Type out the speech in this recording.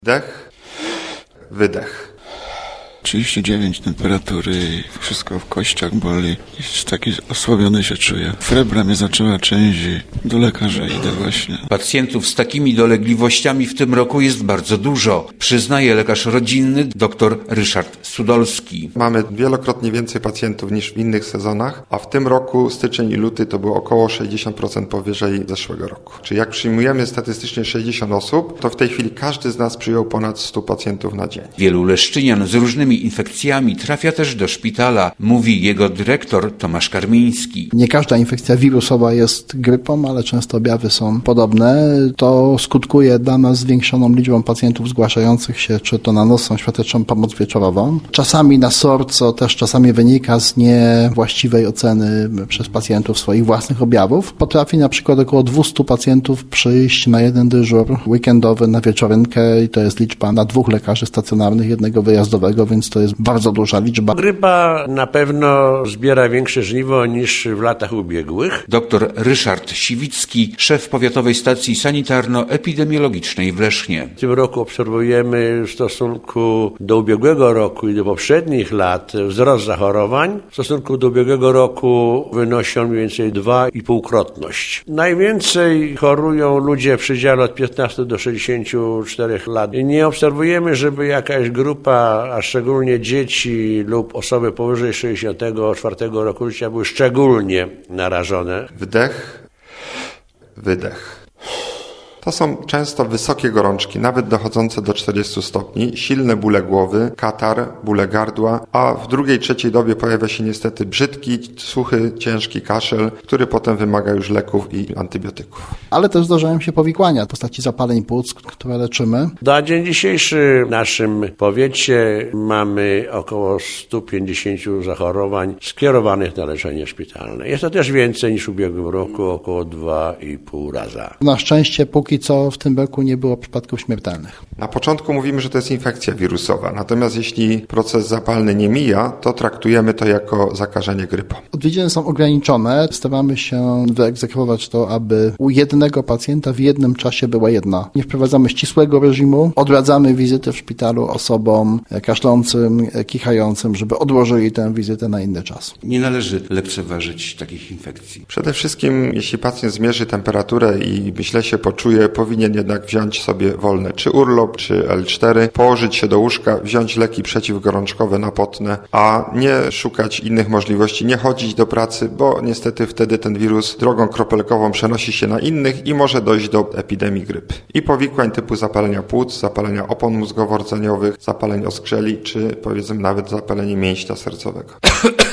Wdech, wydech. 39 temperatury i wszystko w kościach boli. Taki osłabiony się czuję. Febra mnie zaczęła częzić. Do lekarza idę właśnie. Pacjentów z takimi dolegliwościami w tym roku jest bardzo dużo, przyznaje lekarz rodzinny dr Ryszard Sudolski. Mamy wielokrotnie więcej pacjentów niż w innych sezonach, a w tym roku styczeń i luty to było około 60% powyżej zeszłego roku. Czyli jak przyjmujemy statystycznie 60 osób, to w tej chwili każdy z nas przyjął ponad 100 pacjentów na dzień. Wielu leszczynian z różnymi infekcjami trafia też do szpitala, mówi jego dyrektor Tomasz Karmiński. Nie każda infekcja wirusowa jest grypą, ale często objawy są podobne. To skutkuje dla nas zwiększoną liczbą pacjentów zgłaszających się czy to na nocną świąteczną pomoc wieczorową. Czasami na SOR, co też czasami wynika z niewłaściwej oceny przez pacjentów swoich własnych objawów. Potrafi na przykład około 200 pacjentów przyjść na jeden dyżur weekendowy na wieczorynkę i to jest liczba na 2 lekarzy stacjonarnych, jednego wyjazdowego, więc to jest bardzo duża liczba. Grypa na pewno zbiera większe żniwo niż w latach ubiegłych. Dr Ryszard Siwicki, szef powiatowej stacji sanitarno-epidemiologicznej w Lesznie. W tym roku obserwujemy w stosunku do ubiegłego roku i do poprzednich lat wzrost zachorowań. W stosunku do ubiegłego roku wynosi on mniej więcej 2,5-krotność. Najwięcej chorują ludzie w przedziale od 15 do 64 lat. Nie obserwujemy, żeby jakaś grupa, a szczególnie dzieci lub osoby powyżej 64 roku życia były szczególnie narażone. Wdech, wydech. To są często wysokie gorączki, nawet dochodzące do 40 stopni, silne bóle głowy, katar, bóle gardła, a w drugiej, trzeciej dobie pojawia się niestety brzydki, suchy, ciężki kaszel, który potem wymaga już leków i antybiotyków. Ale też zdarzają się powikłania w postaci zapaleń płuc, które leczymy. Na dzień dzisiejszy w naszym powiecie mamy około 150 zachorowań skierowanych na leczenie szpitalne. Jest to też więcej niż w ubiegłym roku, około 2,5 raza. Na szczęście póki co w tym roku nie było przypadków śmiertelnych. Na początku mówimy, że to jest infekcja wirusowa, natomiast jeśli proces zapalny nie mija, to traktujemy to jako zakażenie grypą. Odwiedziny są ograniczone. Staramy się wyegzekwować to, aby u jednego pacjenta w jednym czasie była jedna. Nie wprowadzamy ścisłego reżimu, odradzamy wizyty w szpitalu osobom kaszlącym, kichającym, żeby odłożyli tę wizytę na inny czas. Nie należy lekceważyć takich infekcji. Przede wszystkim, jeśli pacjent zmierzy temperaturę i źle się poczuje, powinien jednak wziąć sobie wolne, czy urlop, czy L4, położyć się do łóżka, wziąć leki przeciwgorączkowe napotne, a nie szukać innych możliwości, nie chodzić do pracy, bo niestety wtedy ten wirus drogą kropelkową przenosi się na innych i może dojść do epidemii grypy. I powikłań typu zapalenia płuc, zapalenia opon mózgowo-rdzeniowych, zapaleń oskrzeli, czy powiedzmy nawet zapalenie mięśnia sercowego.